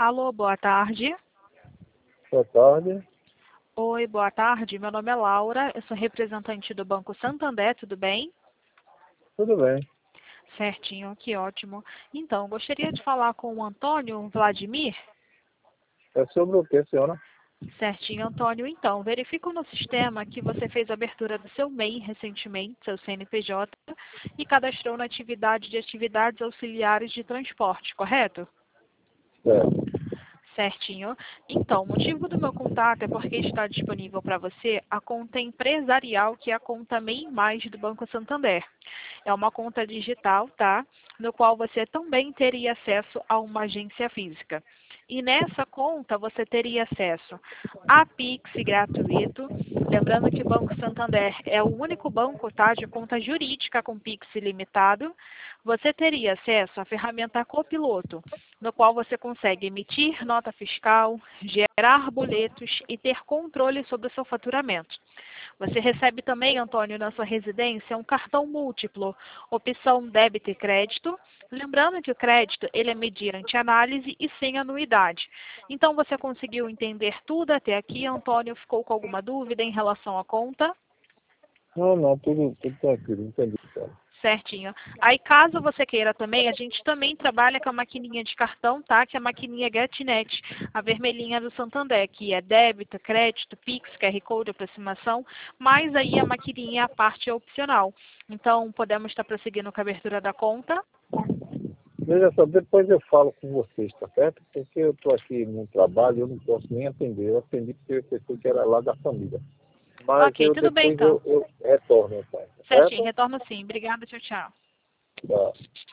Alô, boa tarde. Boa tarde. Oi, boa tarde. Meu nome é Laura, eu sou representante do Banco Santander, tudo bem? Tudo bem. Certinho, que ótimo. Então, gostaria de falar com o Antônio Vladimir. É sobre o que, senhora? Certinho, Antônio. Então, verifico no sistema que você fez a abertura do seu MEI recentemente, seu CNPJ, e cadastrou na atividade de atividades auxiliares de transporte, correto? É. Certinho. Então, o motivo do meu contato é porque está disponível para você a conta empresarial, que é a conta MEI Mais do Banco Santander. É uma conta digital, tá? No qual você também teria acesso a uma agência física. E nessa conta você teria acesso a Pix gratuito. Lembrando que o Banco Santander é o único banco, tá, de conta jurídica com Pix ilimitado. Você teria acesso à ferramenta Copiloto, no qual você consegue emitir nota fiscal, gerar boletos e ter controle sobre o seu faturamento. Você recebe também, Antônio, na sua residência, um cartão múltiplo, opção débito e crédito. Lembrando que o crédito ele é mediante análise e sem anuidade. Então, você conseguiu entender tudo até aqui, Antônio? Ficou com alguma dúvida em relação à conta? Não, tudo tranquilo, entendi, senhora. Certinho. Aí, caso você queira também, a gente também trabalha com a maquininha de cartão, tá? Que é a maquininha GetNet, a vermelhinha do Santander, que é débito, crédito, Pix, QR Code, aproximação, mas aí a maquininha, a parte é opcional. Então, podemos estar prosseguindo com a abertura da conta. Veja só, depois eu falo com vocês, tá certo? Porque eu estou aqui no trabalho, eu não posso nem atender. Eu atendi porque eu pensei que era lá da família. Mas Ok, tudo bem depois então. eu retorno, então, tá Certinho, certo? retorno sim. Obrigada, tchau, tchau. Tá.